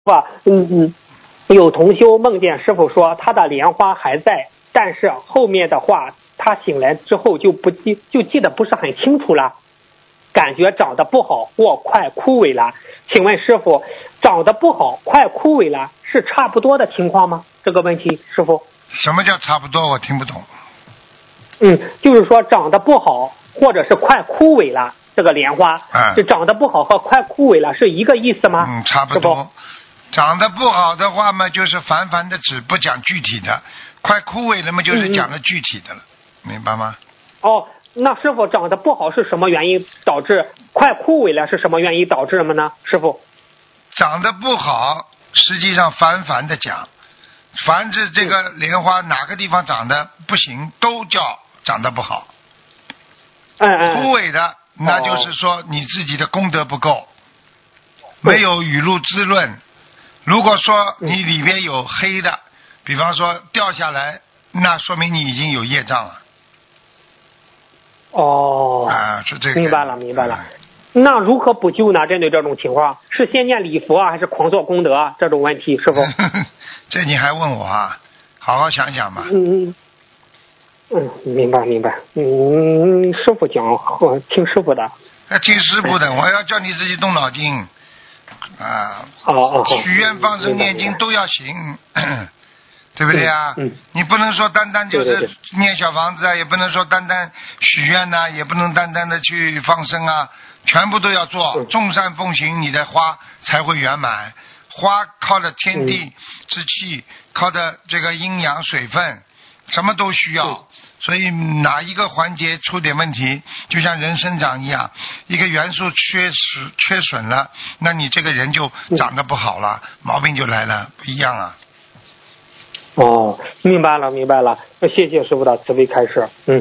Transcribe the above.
有同修梦见师傅说他的莲花还在，但是后面的话他醒来之后就记得不是很清楚了，感觉长得不好或快枯萎了。请问师傅，长得不好快枯萎了是差不多的情况吗？这个问题师傅。 什么叫差不多？我听不懂。 就是说长得不好或者是快枯萎了，这个莲花就长得不好和快枯萎了是一个意思吗？ 差不多。长得不好的话嘛，就是凡凡的指，不讲具体的；快枯萎了嘛，就是讲的具体的了，明白吗？ 那师傅长得不好是什么原因导致？快枯萎了是什么原因导致什么呢？师傅， 长得不好，实际上凡凡的讲，凡是这个莲花哪个地方长得不行，都叫长得不好。枯萎的，那就是说你自己的功德不够，没有雨露滋润。如果说你里边有黑的，比方说掉下来，那说明你已经有业障了。是这个。 明白了。那如何补救呢？针对这种情况，是先念礼佛还是狂做功德？这种问题师傅。 这你还问我啊？好好想想吧。 明白。师傅讲，听师傅的。 听师傅的，我要叫你自己动脑筋。许愿放生念经都要行，对不对啊？你不能说单单就是念小房子啊，也不能说单单许愿呐，也不能单单的去放生啊，全部都要做，众善奉行，你的花才会圆满。花靠着天地之气，靠着这个阴阳水分，什么都需要。所以哪一个环节出点问题，就像人生长一样，一个元素缺损了，那你这个人就长得不好了，毛病就来了，不一样啊。 明白了，谢谢师傅的慈悲开示。